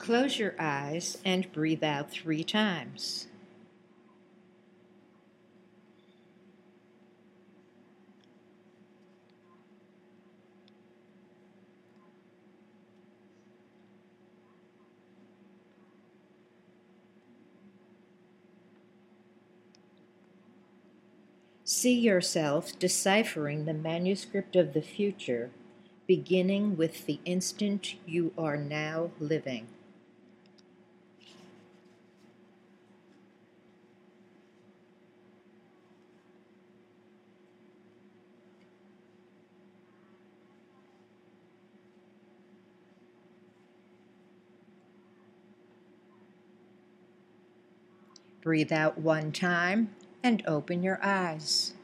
Close your eyes and breathe out 3 times. See yourself deciphering the manuscript of the future, beginning with the instant you are now living. Breathe out 1 time and open your eyes.